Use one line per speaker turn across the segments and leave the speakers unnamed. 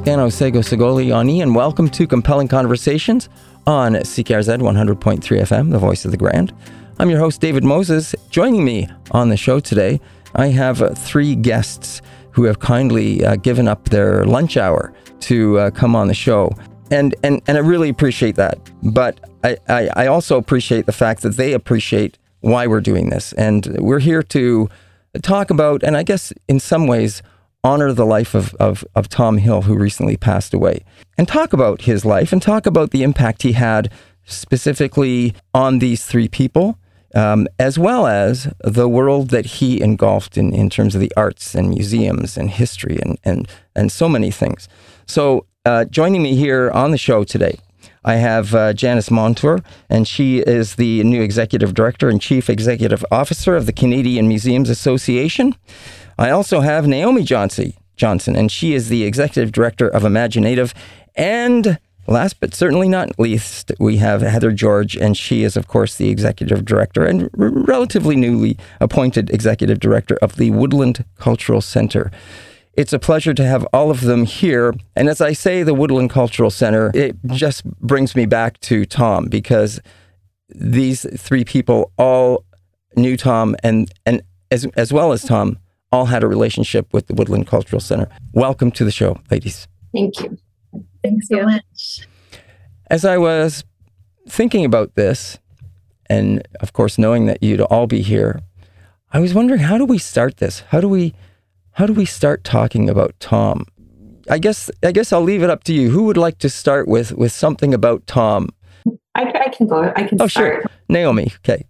Gano Sego Segoli Ani, and welcome to Compelling Conversations on CKRZ 100.3 FM, the voice of the Grand. I'm your host, David Moses. Joining me on the show today, I have three guests who have kindly given up their lunch hour to come on the show. And I really appreciate that. But I also appreciate the fact that they appreciate why we're doing this. And we're here to talk about, and I guess in some ways, honor the life of Tom Hill, who recently passed away, and talk about his life and talk about the impact he had specifically on these three people, as well as the world that he engulfed in terms of the arts and museums and history and so many things. So joining me here on the show today, I have Janice Montour, and she is the new Executive Director and Chief Executive Officer of the Canadian Museums Association. I also have Naomi Johnson, and she is the Executive Director of Imaginative. And last but certainly not least, we have Heather George, and she is, of course, the Executive Director and relatively newly appointed Executive Director of the Woodland Cultural Centre. It's a pleasure to have all of them here. And as I say, the Woodland Cultural Centre, it just brings me back to Tom, because these three people all knew Tom, and as well as Tom, all had a relationship with the Woodland Cultural Centre. Welcome to the show, ladies.
Thank you. Thanks so much.
As I was thinking about this, and of course knowing that you'd all be here, I was wondering, how do we start this? How do we start talking about Tom? I guess I'll leave it up to you. Who would like to start with something about Tom?
I can go. I can
start. Sure. Naomi, okay.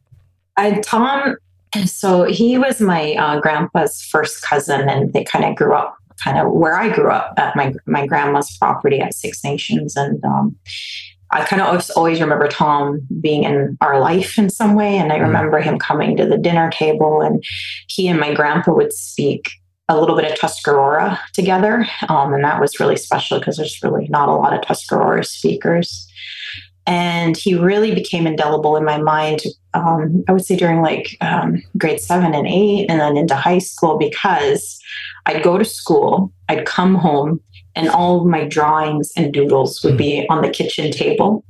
Tom, so he was my grandpa's first cousin, and they kind of grew up where I grew up at my grandma's property at Six Nations. And I kind of always remember Tom being in our life in some way. And I remember him coming to the dinner table, and he and my grandpa would speak a little bit of Tuscarora together. And that was really special because there's really not a lot of Tuscarora speakers. And he really became indelible in my mind, I would say during grade 7 and 8 and then into high school, because I'd go to school, I'd come home, and all of my drawings and doodles would be on the kitchen table.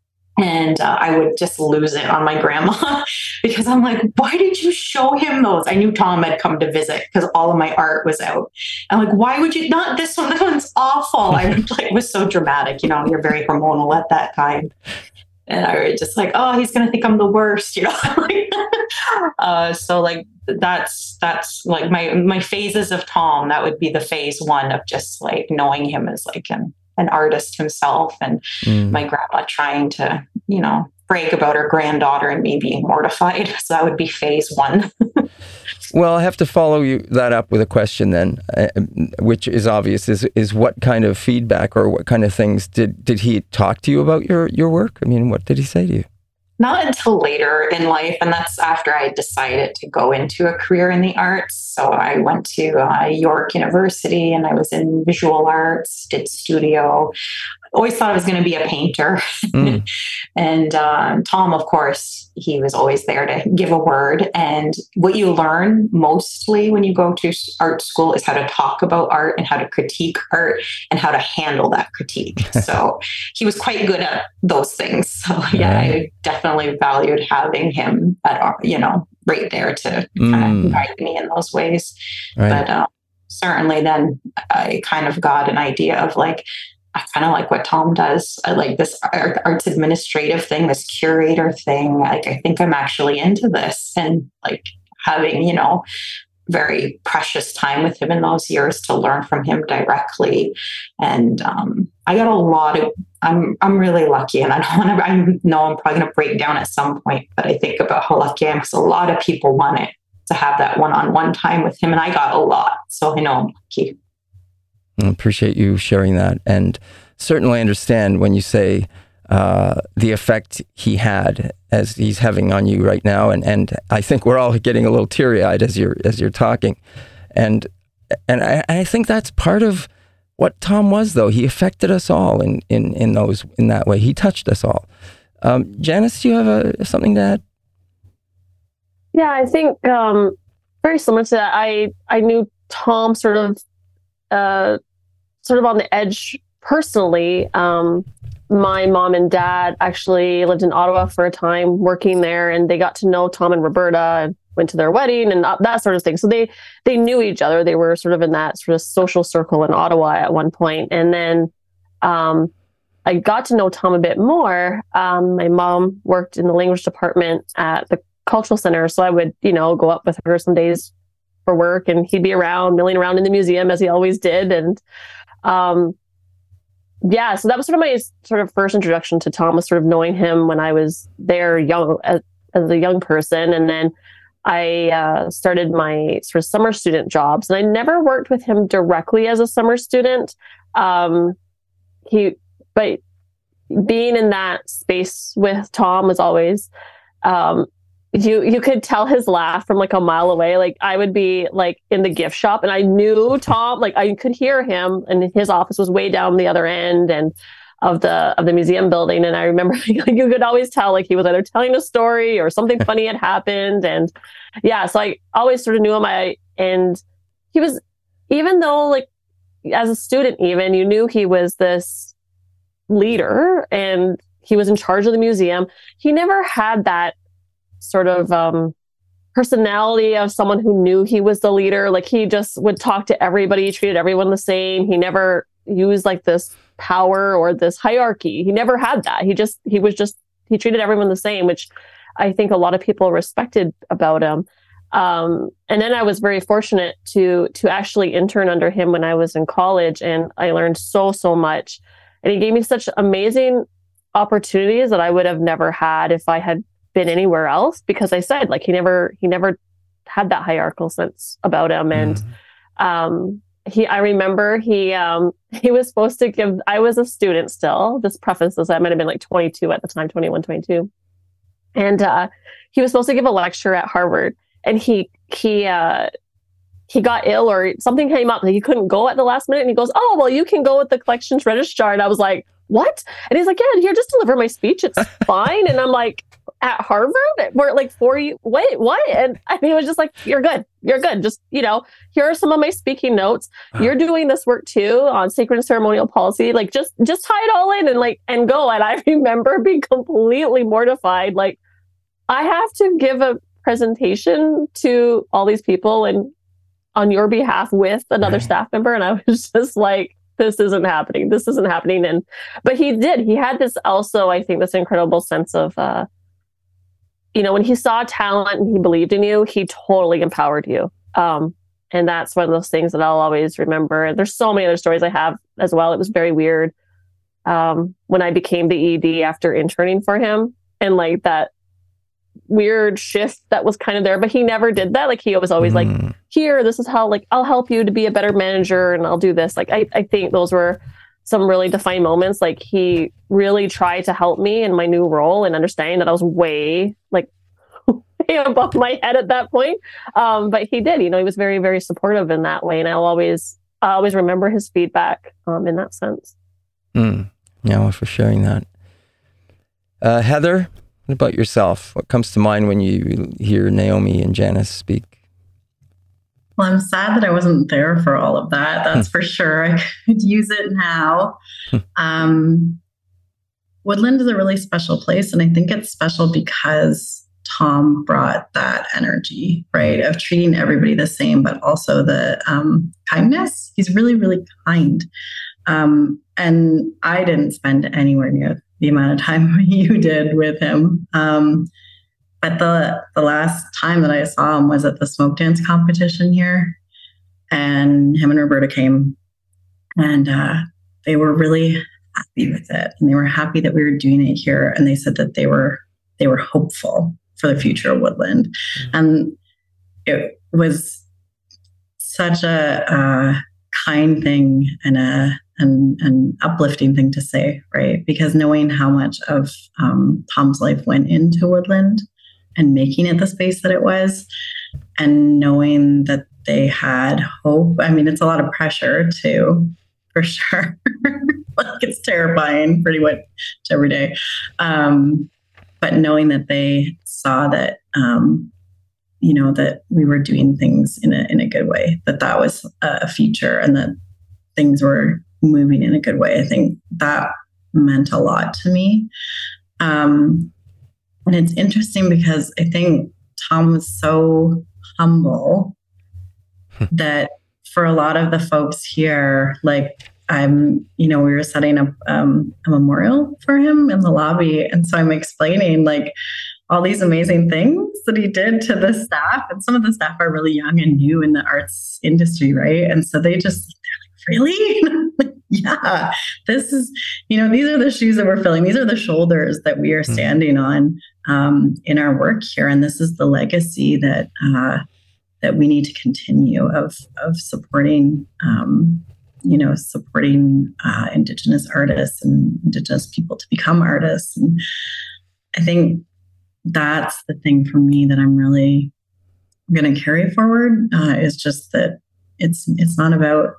And I would just lose it on my grandma because I'm like, why did you show him those? I knew Tom had come to visit because all of my art was out. I'm like, why would you not this one? This one's awful. It was so dramatic. you're very hormonal at that time. And I was just like, oh, he's going to think I'm the worst, So that's like my phases of Tom. That would be the phase one of just like knowing him as like an artist himself, and my grandma trying to, brag about her granddaughter and me being mortified. So that would be phase one.
Well, I have to follow that up with a question then, which is obvious, is what kind of feedback or what kind of things did he talk to you about your work? I mean, what did he say to you?
Not until later in life, and that's after I decided to go into a career in the arts. So I went to York University, and I was in visual arts, did studio. Always thought I was going to be a painter. And Tom, of course, he was always there to give a word. And what you learn mostly when you go to art school is how to talk about art and how to critique art and how to handle that critique. So he was quite good at those things. So yeah, I definitely valued having him at, right there to kind of guide me in those ways. Right. But certainly then I kind of got an idea of I kind of like what Tom does. I like this arts administrative thing, this curator thing. I think I'm actually into this, and having, very precious time with him in those years to learn from him directly. And I got a lot of, I'm really lucky, and I know I'm probably going to break down at some point, but I think about how lucky I am because a lot of people wanted to have that one-on-one time with him, and I got a lot. So I know I'm lucky.
I appreciate you sharing that, and certainly understand when you say the effect he had as he's having on you right now, and I think we're all getting a little teary-eyed as you're talking, and I think that's part of what Tom was, though. He affected us all in that way. He touched us all. Janice, do you have something to add?
Yeah, I think very similar to that. I knew Tom sort sort of on the edge personally. My mom and dad actually lived in Ottawa for a time working there, and they got to know Tom and Roberta and went to their wedding and that sort of thing. So they knew each other. They were sort of in that sort of social circle in Ottawa at one point. And then I got to know Tom a bit more. My mom worked in the language department at the cultural center. So I would, go up with her some days for work, and he'd be around, milling around in the museum as he always did. And so that was sort of my sort of first introduction to Tom, was sort of knowing him when I was there young as a young person. And then I started my sort of summer student jobs, and I never worked with him directly as a summer student. But being in that space with Tom was always, you could tell his laugh from like a mile away. Like I would be like in the gift shop, and I knew Tom, like I could hear him, and his office was way down the other end and of the museum building. And I remember like you could always tell like he was either telling a story or something funny had happened. And so I always sort of knew him. And he was, even though like as a student, even you knew he was this leader and he was in charge of the museum, he never had that sort of personality of someone who knew he was the leader. Like he just would talk to everybody, he treated everyone the same. He never used like this power or this hierarchy. He never had that. He treated everyone the same, which I think a lot of people respected about him. And then I was very fortunate to actually intern under him when I was in college, and I learned so much. And he gave me such amazing opportunities that I would have never had if I had been anywhere else, because I said like he never had that hierarchical sense about him. And I remember he was supposed to give, I was a student still, just preface this, I might have been like 22 at the time, 21, 22. And he was supposed to give a lecture at Harvard, and he got ill or something came up and he couldn't go at the last minute. And he goes, "Oh, well, you can go with the collections registrar." And I was like, "What?" And he's like, "Yeah, here, just deliver my speech. It's fine." And I'm like, "At Harvard? We're like for you. Wait, what?" And he was just like, You're good. Just, here are some of my speaking notes. You're doing this work too on sacred and ceremonial policy. Like just tie it all in and go. And I remember being completely mortified. Like I have to give a presentation to all these people and on your behalf with another staff member. And I was just like, this isn't happening. But he did. He had this also, I think, this incredible sense of, when he saw talent and he believed in you, he totally empowered you. And that's one of those things that I'll always remember. And there's so many other stories I have as well. It was very weird when I became the ED after interning for him, and like that weird shift that was kind of there, but he never did that. Like he was always like, here, this is how, like, I'll help you to be a better manager and I'll do this. Like, I think those were some really defining moments. Like he really tried to help me in my new role and understanding that I was way above my head at that point. But he did, he was very, very supportive in that way. And I'll always remember his feedback in that sense.
Yeah, well, for sharing that. Heather, what about yourself? What comes to mind when you hear Naomi and Janice speak?
Well, I'm sad that I wasn't there for all of that. That's for sure. I could use it now. Woodland is a really special place. And I think it's special because Tom brought that energy, right? Of treating everybody the same, but also the kindness. He's really, really kind. And I didn't spend anywhere near the amount of time you did with him. But the last time that I saw him was at the smoke dance competition here, and him and Roberta came, and they were really happy with it, and they were happy that we were doing it here. And they said that they were hopeful for the future of Woodland, and it was such a kind thing and an uplifting thing to say, right? Because knowing how much of Tom's life went into Woodland and making it the space that it was, and knowing that they had hope. I mean, it's a lot of pressure too, for sure. Like it's terrifying pretty much every day. But knowing that they saw that, that we were doing things in a good way, that was a feature, and that things were moving in a good way. I think that meant a lot to me. And it's interesting because I think Tom was so humble that for a lot of the folks here, like we were setting up a memorial for him in the lobby. And so I'm explaining like all these amazing things that he did to the staff. And some of the staff are really young and new in the arts industry, right? And so they're like, really? Yeah, this is, these are the shoes that we're filling. These are the shoulders that we are standing on in our work here. And this is the legacy that we need to continue of supporting, supporting Indigenous artists and Indigenous people to become artists. And I think that's the thing for me that I'm really going to carry forward is just that it's not about,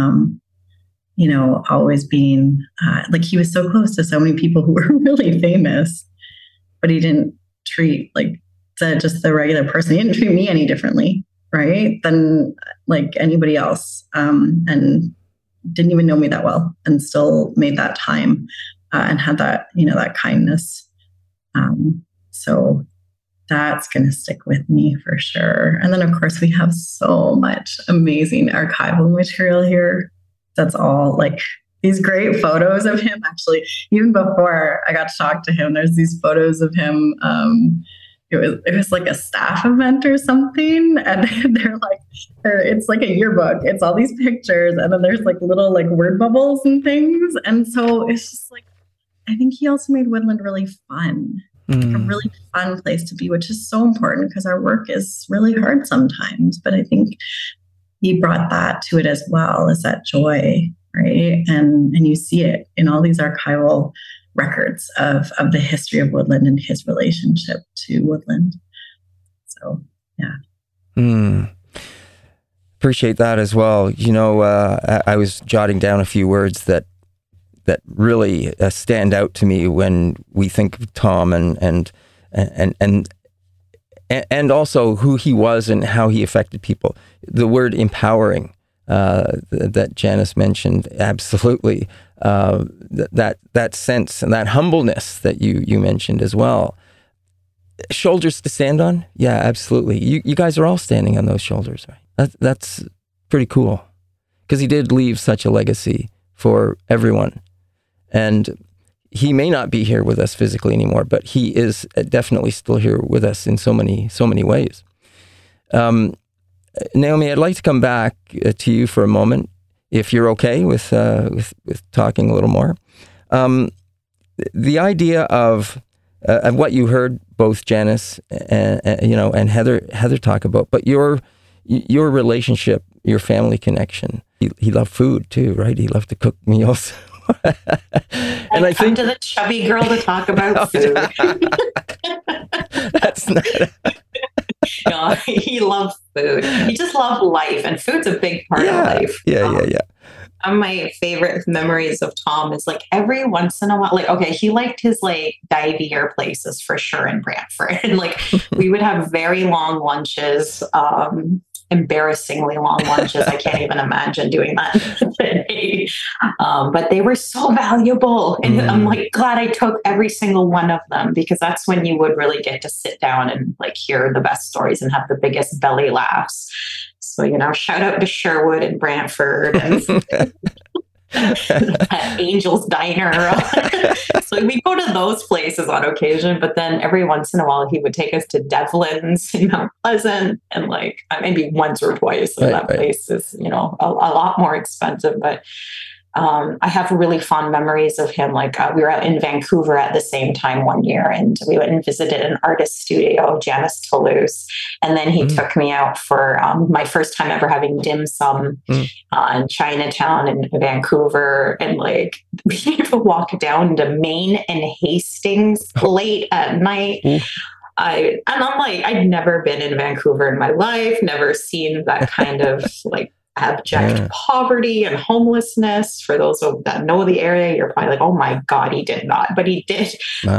always being like he was so close to so many people who were really famous, but he didn't treat like just the regular person. He didn't treat me any differently, right, than like anybody else, and didn't even know me that well, and still made that time and had that that kindness. So that's going to stick with me for sure. And then of course we have so much amazing archival material here. That's all like these great photos of him. Actually, even before I got to talk to him, there's these photos of him. It was like a staff event or something, and it's like a yearbook. It's all these pictures, and then there's like little like word bubbles and things. And so it's just like, I think he also made Woodland really fun, like a really fun place to be, which is so important because our work is really hard sometimes. But I think he brought that to it as well, as that joy, right? And you see it in all these archival records of the history of Woodland and his relationship to Woodland. So, yeah.
Appreciate that as well. I was jotting down a few words that really stand out to me when we think of Tom and also who he was and how he affected people. The word empowering that Janice mentioned, absolutely. That sense and that humbleness that you mentioned as well. Shoulders to stand on? Yeah, absolutely. You guys are all standing on those shoulders, right? That's pretty cool. Because he did leave such a legacy for everyone. And he may not be here with us physically anymore, but he is definitely still here with us in so many ways. Naomi, I'd like to come back to you for a moment, if you're okay with talking a little more. The idea of what you heard both Janice and Heather talk about, but your relationship, your family connection. He loved food too, right? He loved to cook meals.
And I think to the chubby girl to talk about food.
That's not.
No, he loved food. He just loved life, and food's a big part of life.
Yeah.
One of my favorite memories of Tom is like every once in a while, like, okay, he liked his like divier places for sure in Brantford. And like we would have very long lunches, embarrassingly long lunches. I can't even imagine doing that today. But they were so valuable. And I'm like glad I took every single one of them, because that's when you would really get to sit down and like hear the best stories and have the biggest belly laughs. So, shout out to Sherwood and Brantford and Angel's Diner. So we go to those places on occasion, but then every once in a while he would take us to Devlin's in Mount Pleasant, and like maybe once or twice. So that place is, a lot more expensive, but I have really fond memories of him. Like we were out in Vancouver at the same time one year, and we went and visited an artist studio, Janice Toulouse. And then he took me out for my first time ever having dim sum in Chinatown in Vancouver. And like we had to walk down to Main and Hastings late at night. I'm like, I'd never been in Vancouver in my life, never seen that kind of like abject poverty and homelessness. For those that know the area, you're probably like, oh my God, he did not, but he did.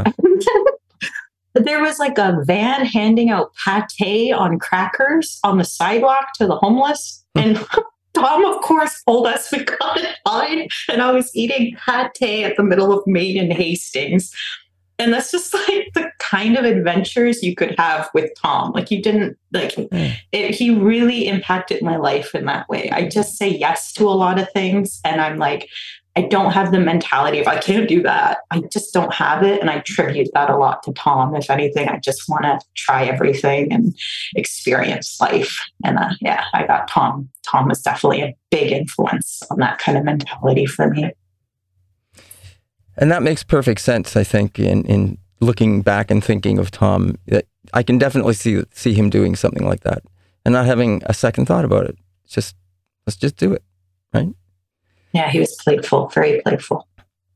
There was like a van handing out pate on crackers on the sidewalk to the homeless. And Tom, of course, told us we got it fine. And I was eating pate at the middle of Maine and Hastings. And that's just like the kind of adventures you could have with Tom. Like you didn't like he really impacted my life in that way. I just say yes to a lot of things. And I'm like, I don't have the mentality of I can't do that. I just don't have it. And I attribute that a lot to Tom. If anything, I just want to try everything and experience life. And I got Tom. Tom was definitely a big influence on that kind of mentality for me.
And that makes perfect sense, I think, in looking back and thinking of Tom, that I can definitely see him doing something like that and not having a second thought about it. Let's just do it, right?
Yeah, he was playful, very playful.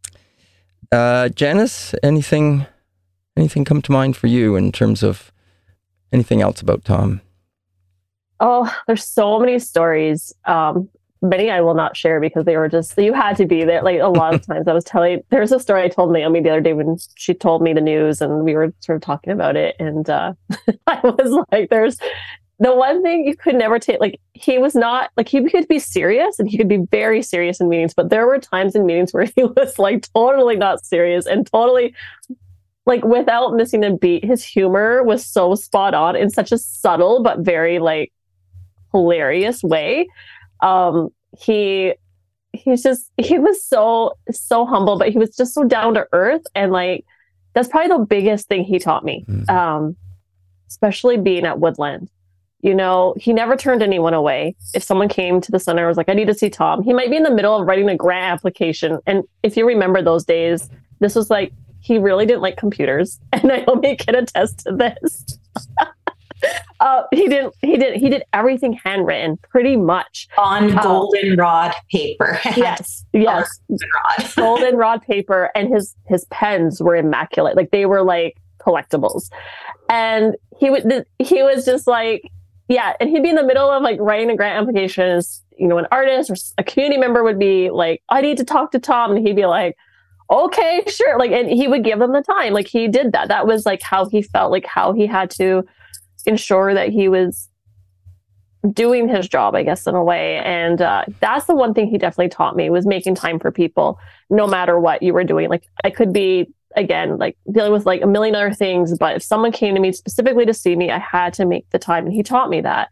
Janice, anything come to mind for you in terms of anything else about Tom?
Oh, there's so many stories. Many I will not share because they were just, you had to be there. Like a lot of times there's a story I told Naomi the other day when she told me the news and we were sort of talking about it. And I was like, there's the one thing you could never take, like he was not, like he could be serious and he could be very serious in meetings, but there were times in meetings where he was like totally not serious and totally like without missing a beat. His humor was so spot on in such a subtle but very like hilarious way. He was so humble, but he was just so down to earth. And like, that's probably the biggest thing he taught me. Especially being at Woodland, you know, he never turned anyone away. If someone came to the center and was like, I need to see Tom, he might be in the middle of writing a grant application. And if you remember those days, this was like, he really didn't like computers. And Naomi can attest to this. He did everything handwritten pretty much
on goldenrod paper.
Yes. Goldenrod paper, and his pens were immaculate. Like they were like collectibles. And he was just like, yeah. And he'd be in the middle of like writing a grant applications, you know, an artist or a community member would be like, I need to talk to Tom. And he'd be like, okay, sure. Like, and he would give them the time. Like he did that. That was like how he felt, like how he had to ensure that he was doing his job, I guess, in a way. And that's the one thing he definitely taught me, was making time for people, no matter what you were doing. Like I could be, again, like dealing with like a million other things, but if someone came to me specifically to see me, I had to make the time. And he taught me that.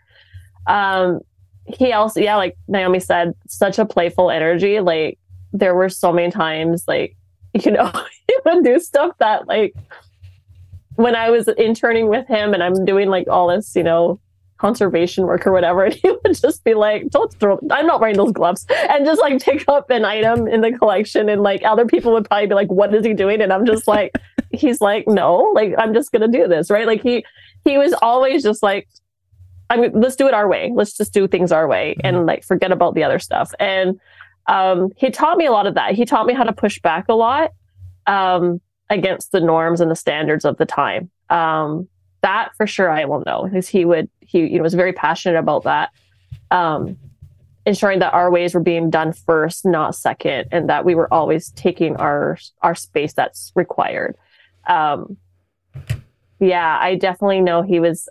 He also, like Naomi said, such a playful energy. Like there were so many times, like, you know, he would do stuff that like, when I was interning with him and I'm doing like all this, you know, conservation work or whatever, and he would just be like, I'm not wearing those gloves, and just like pick up an item in the collection, and like other people would probably be like, what is he doing? And I'm just like, he's like, no, like I'm just gonna do this, right? Like he was always just like, I mean, let's do it our way. Let's just do things our way and like forget about the other stuff. And he taught me a lot of that. He taught me how to push back a lot. Against the norms and the standards of the time. That for sure I will know, because he you know, was very passionate about that. Ensuring that our ways were being done first, not second, and that we were always taking our space that's required. I definitely know he was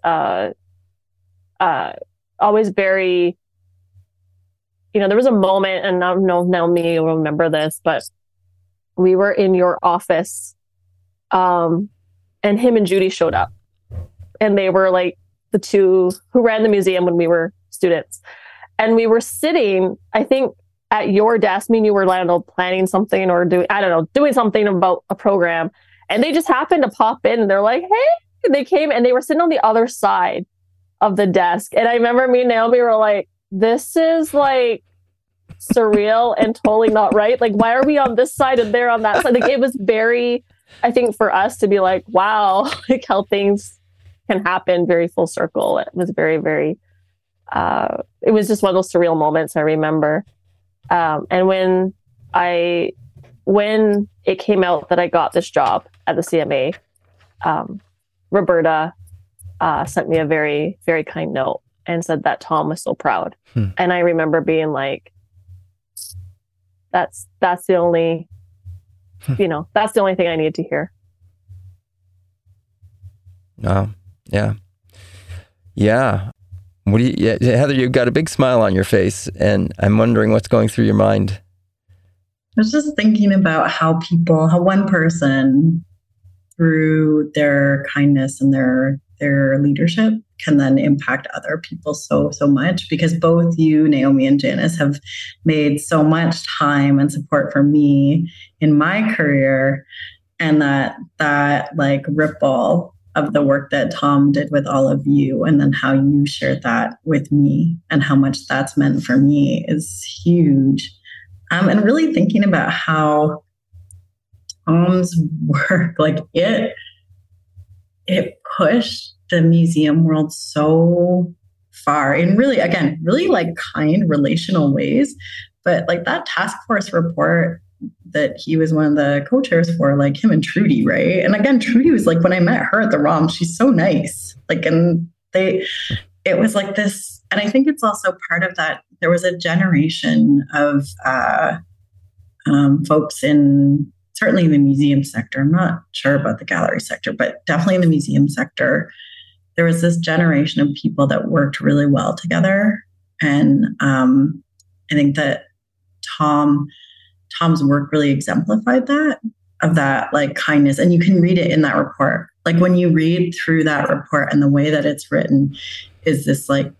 always very, you know, there was a moment, and I don't know, Naomi will remember this, but we were in your office, and him and Judy showed up, and they were like the two who ran the museum when we were students. And we were sitting, I think, at your desk. Me and you were, I don't know, planning something or doing something about a program. And they just happened to pop in, and they're like, hey, they came and they were sitting on the other side of the desk. And I remember me and Naomi were like, this is like surreal and totally not right. Like, why are we on this side and they're on that side? Like, it was very, I think for us to be like, wow, like how things can happen very full circle. It was very, very, it was just one of those surreal moments I remember. And when it came out that I got this job at the CMA, Roberta sent me a very, very kind note and said that Tom was so proud. And I remember being like, that's the only, you know, that's the only thing I needed to hear. Yeah.
Heather, you've got a big smile on your face, and I'm wondering what's going through your mind.
I was just thinking about how one person, through their kindness and their leadership, can then impact other people so much, because both you, Naomi, and Janice have made so much time and support for me in my career, and that like ripple of the work that Tom did with all of you, and then how you shared that with me and how much that's meant for me is huge. And really thinking about how Tom's work, like it pushed the museum world so far in really like kind relational ways. But like that task force report that he was one of the co-chairs for, like him and Trudy, right? And again, Trudy was like, when I met her at the ROM, she's so nice. Like, and it was like this, and I think it's also part of that. There was a generation of folks certainly in the museum sector. I'm not sure about the gallery sector, but definitely in the museum sector, there was this generation of people that worked really well together. And I think that Tom's work really exemplified that like kindness. And you can read it in that report. Like when you read through that report, and the way that it's written is this like,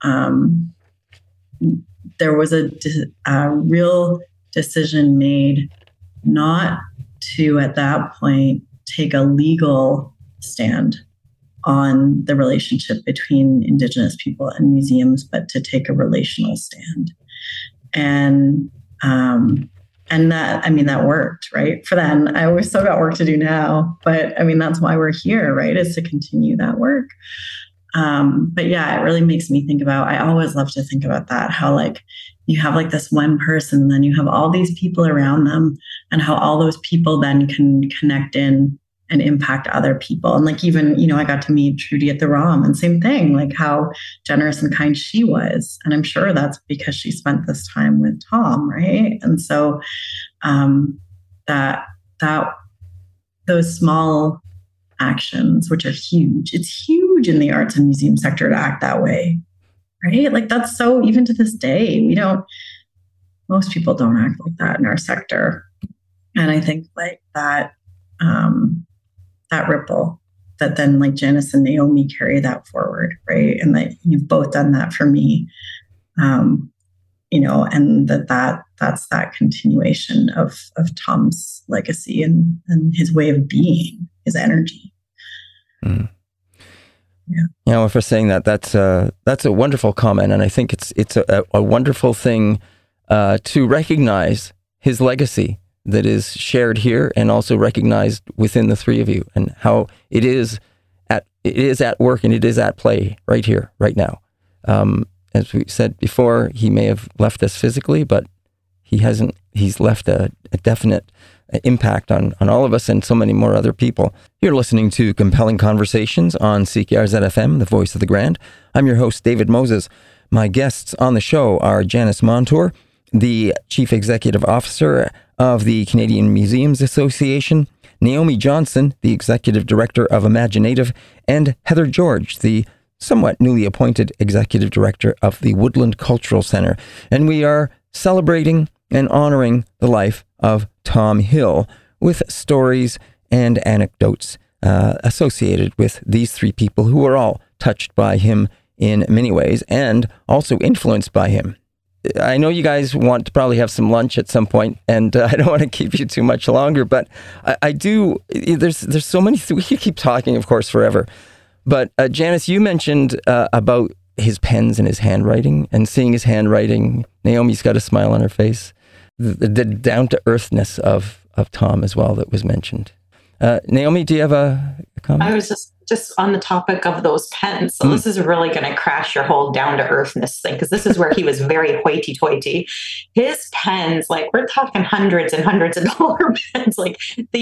there was a real decision made not to, at that point, take a legal stand on the relationship between Indigenous people and museums, but to take a relational stand. And that, I mean, that worked, right? For then, we still got work to do now, but I mean, that's why we're here, right? Is to continue that work. But yeah, it really makes me think about, I always love to think about that, how like you have like this one person, and then you have all these people around them, and how all those people then can connect in and impact other people. And like, even, I got to meet Trudy at the ROM, and same thing, like how generous and kind she was. And I'm sure that's because she spent this time with Tom, right? And so that those small actions, which are huge, it's huge in the arts and museum sector to act that way, right? Like that's so, even to this day, most people don't act like that in our sector. And I think like that ripple, that then like Janice and Naomi carry that forward, right? And that you've both done that for me, and that's that continuation of Tom's legacy and his way of being, his energy.
Mm. Yeah. For saying that's a wonderful comment, and I think it's a wonderful thing to recognize his legacy that is shared here, and also recognized within the three of you, and how it is at work and it is at play right here, right now. As we said before, he may have left us physically, but he hasn't. He's left a definite impact on all of us and so many more other people. You're listening to Compelling Conversations on CKRZ-FM, the voice of the Grand. I'm your host, David Moses. My guests on the show are Janice Montour, the Chief Executive Officer of the Canadian Museums Association, Naomi Johnson, the Executive Director of Imaginative, and Heather George, the somewhat newly appointed Executive Director of the Woodland Cultural Centre. And we are celebrating and honoring the life of Tom Hill with stories and anecdotes associated with these three people who are all touched by him in many ways and also influenced by him. I know you guys want to probably have some lunch at some point, and I don't want to keep you too much longer, but I do. There's so many. We could keep talking, of course, forever. But Janice, you mentioned about his pens and his handwriting, and seeing his handwriting. Naomi's got a smile on her face. The down-to-earthness of Tom as well that was mentioned. Naomi, do you have a comment?
I was just on the topic of those pens. So this is really going to crash your whole down-to-earthness thing, because this is where he was very hoity-toity. His pens, like we're talking hundreds and hundreds of dollar pens, like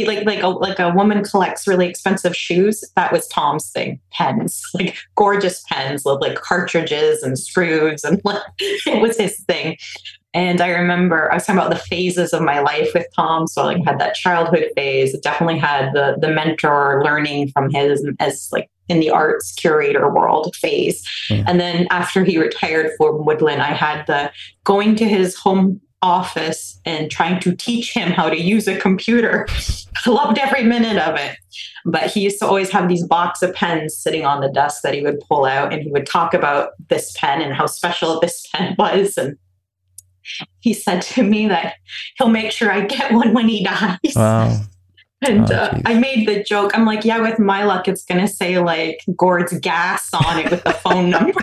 a woman collects really expensive shoes. That was Tom's thing. Pens, like gorgeous pens with like cartridges and screws, and it was his thing. And I remember I was talking about the phases of my life with Tom. So I had that childhood phase. Definitely had the mentor learning from his in the arts curator world phase.
Yeah.
And then after he retired from Woodland, I had the going to his home office and trying to teach him how to use a computer. I loved every minute of it. But he used to always have these box of pens sitting on the desk that he would pull out, and he would talk about this pen and how special this pen was. And he said to me that he'll make sure I get one when he dies.
Wow.
And I made the joke. I'm like, yeah, with my luck, it's going to say like Gord's Gas on it with the phone number.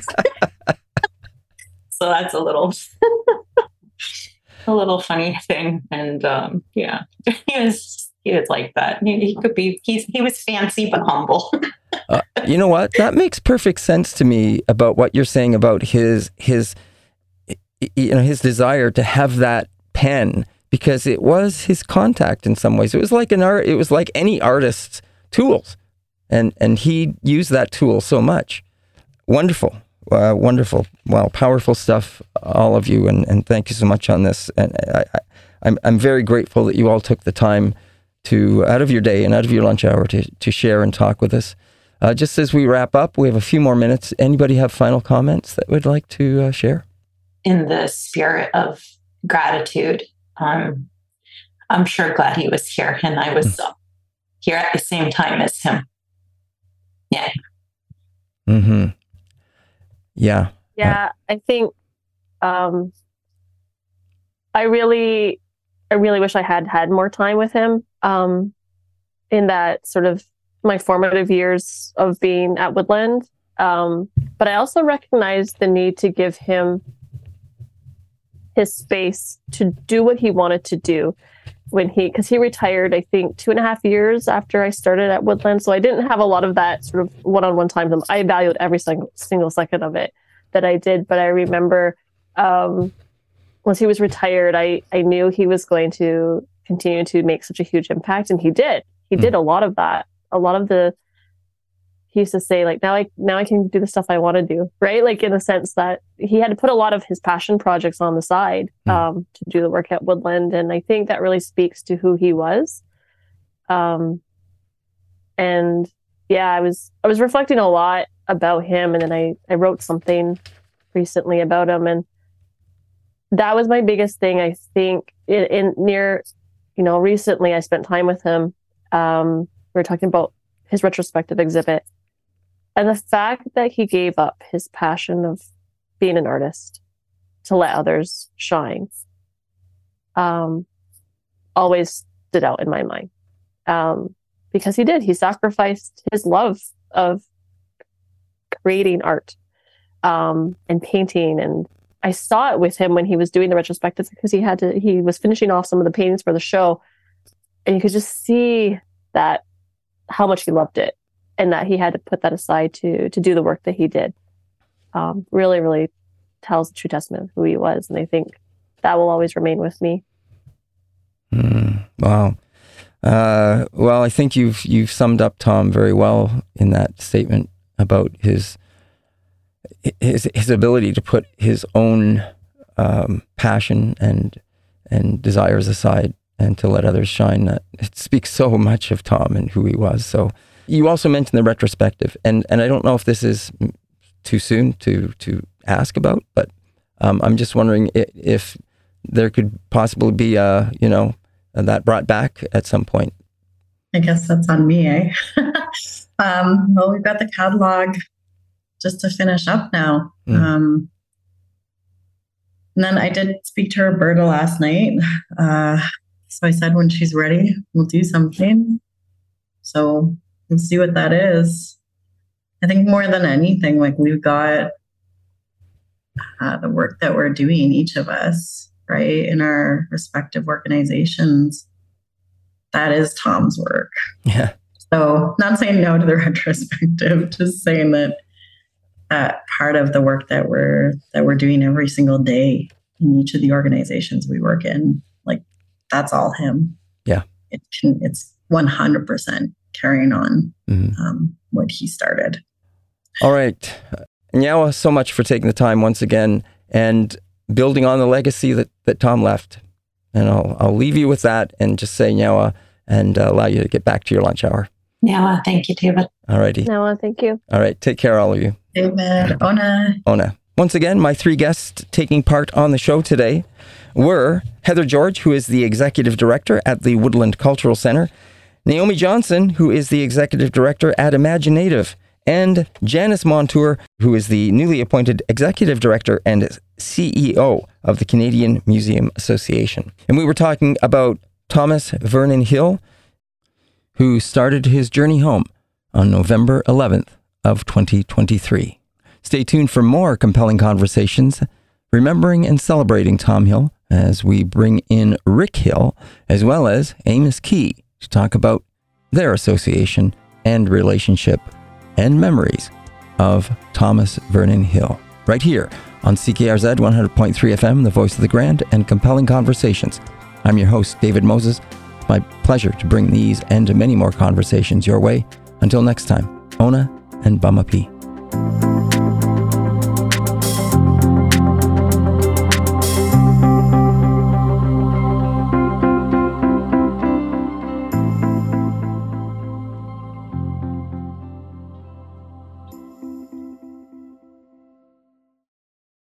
So that's a little funny thing. And yeah, he was like that. He was fancy but humble.
You know what? That makes perfect sense to me about what you're saying about his desire to have that pen, because it was his contact in some ways. It was like it was like any artist's tools, and he used that tool so much. Wonderful. Wonderful. Wow. Powerful stuff, all of you. And thank you so much on this. And I'm very grateful that you all took the time out of your day and out of your lunch hour to share and talk with us. Just as we wrap up, we have a few more minutes. Anybody have final comments that would like to share?
In the spirit of gratitude, I'm sure glad he was here, and I was here at the same time as him. Yeah.
Mm-hmm. Yeah.
Yeah, I think I really wish I had more time with him in that sort of my formative years of being at Woodland. But I also recognized the need to give his space to do what he wanted to do because he retired, I think, 2.5 years after I started at Woodland. So I didn't have a lot of that sort of one-on-one time with him. I valued every single second of it that I did. But I remember once he was retired, I knew he was going to continue to make such a huge impact. And he did. He did a lot of that. A lot of he used to say, like, now I can do the stuff I want to do, right? Like, in the sense that he had to put a lot of his passion projects on the side to do the work at Woodland. And I think that really speaks to who he was. And yeah, I was reflecting a lot about him. And then I wrote something recently about him. And that was my biggest thing. I think recently I spent time with him. We were talking about his retrospective exhibit. And the fact that he gave up his passion of being an artist to let others shine always stood out in my mind. Because he sacrificed his love of creating art and painting. And I saw it with him when he was doing the retrospective, because he was finishing off some of the paintings for the show. And you could just see that how much he loved it, and that he had to put that aside to do the work that he did. Really, really tells a true testament of who he was. And I think that will always remain with me.
Wow. Well, I think you've summed up Tom very well in that statement about his ability to put his own passion and desires aside and to let others shine. That it speaks so much of Tom and who he was. So you also mentioned the retrospective, and I don't know if this is too soon to ask about, but I'm just wondering if there could possibly be that brought back at some point.
I guess that's on me, eh? Well, we've got the catalog just to finish up now. And then I did speak to Roberta last night. So I said, when she's ready, we'll do something. So we'll see what that is. I think more than anything, like, we've got the work that we're doing, each of us, right, in our respective organizations. That is Tom's work.
Yeah.
So not saying no to the retrospective, just saying that part of the work that we're doing every single day in each of the organizations we work in, like, that's all him.
Yeah.
It's 100% carrying on what he started.
All right. Nyawa, so much for taking the time once again and building on the legacy that Tom left. And I'll leave you with that and just say Nyawa and allow you to get back to your lunch hour.
Yeah, thank you, David.
All righty.
No, thank you.
All right. Take care, all of you.
David, Ona.
Once again, my 3 guests taking part on the show today were Heather George, who is the Executive Director at the Woodland Cultural Center, Naomi Johnson, who is the Executive Director at Imaginative, and Janice Montour, who is the newly appointed Executive Director and CEO of the Canadian Museum Association. And we were talking about Thomas Vernon Hill, who started his journey home on November 11th of 2023. Stay tuned for more compelling conversations, remembering and celebrating Tom Hill as we bring in Rick Hill, as well as Amos Key, to talk about their association and relationship and memories of Thomas Vernon Hill, right here on CKRZ 100.3 FM, the voice of the grand, and compelling conversations. I'm your host, David Moses. My pleasure to bring these and many more conversations your way. Until next time, Ona and Bama P.